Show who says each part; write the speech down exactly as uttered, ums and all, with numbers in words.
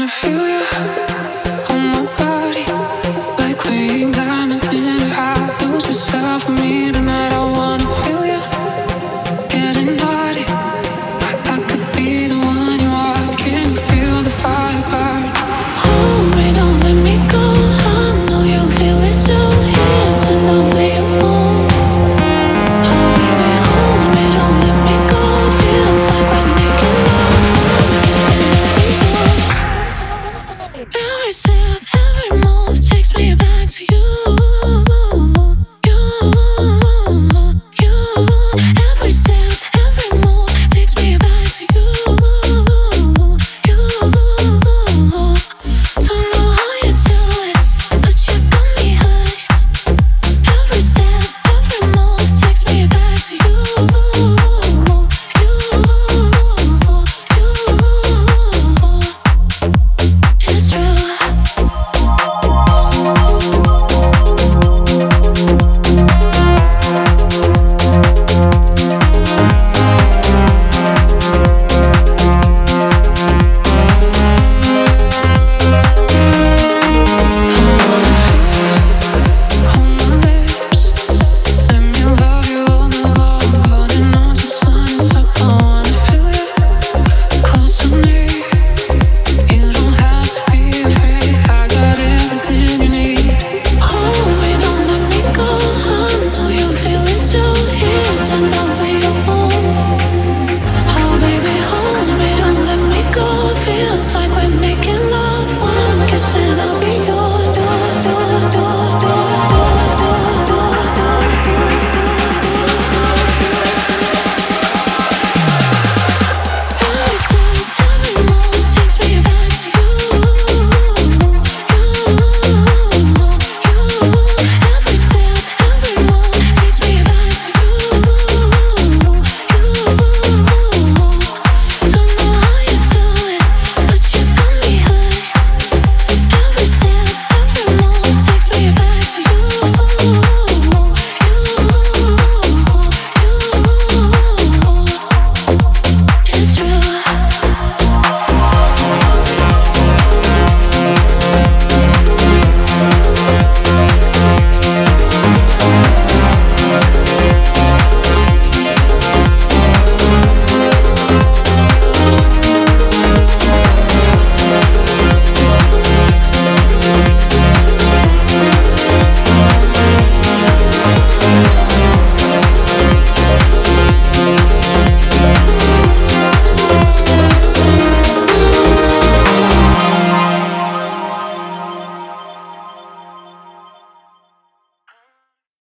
Speaker 1: wanna feel you on my body, like we ain't got nothing to hide. Lose yourself with me tonight. I wanna feel you getting naughty. I could be the one you are. Can you feel the fire burn? Hold me, don't let me go. I know you feel it too. Here to know where you move. Oh baby, hold me, don't let me go. It feels like we're making love. One kissing every rose. Every step, every move takes me back to you. You, you. Every step, every move takes me back to you. You. Don't know how you do it, but you got me hooked. Every step, every move takes me back to you. You, you. It's true. On my lips, let me love you all night long. Putting on some signs up. I wanna feel you close to me. You don't have to be afraid. I got everything you need. Hold me, don't let me go. I know you feel it too. Here to know where you move. Oh baby, hold me, don't let me go. It feels like we're making love. One kiss and I'll be